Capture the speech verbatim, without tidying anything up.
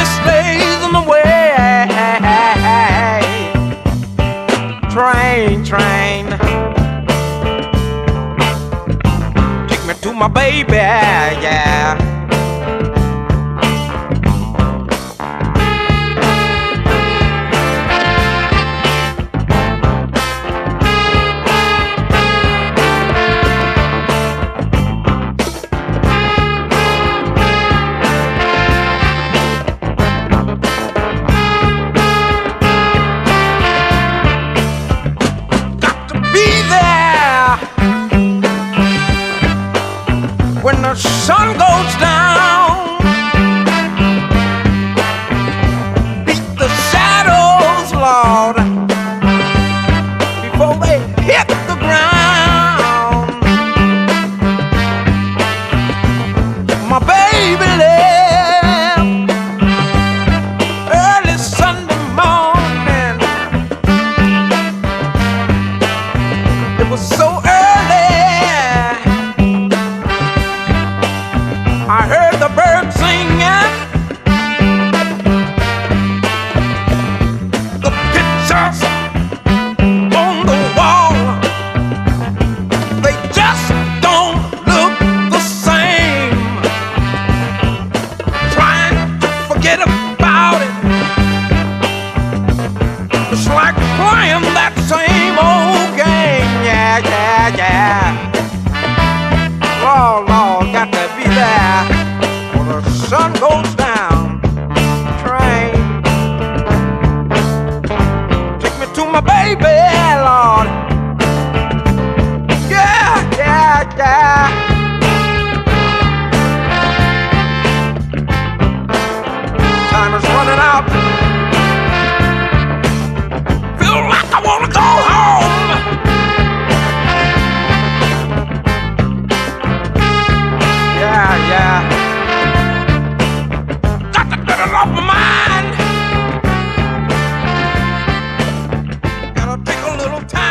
early stays on the way. Train, train, take me to my baby, yeah. When the sun goes down, beat the shadows, Lord, before they hit the ground. My baby left early Sunday morning. It was so early I heard the birds singing, the pictures on the wall, they just don't look the same. Trying to forget about it, it's like playing that same old game. Yeah, yeah, yeah. Lord, Lord, got to be there when the sun goes down. Train, take me to my baby, Lord. Yeah, yeah, yeah. Time is running out. Feel like I wanna go home. Yeah, yeah. Got to get it off my mind. Gotta take a little time.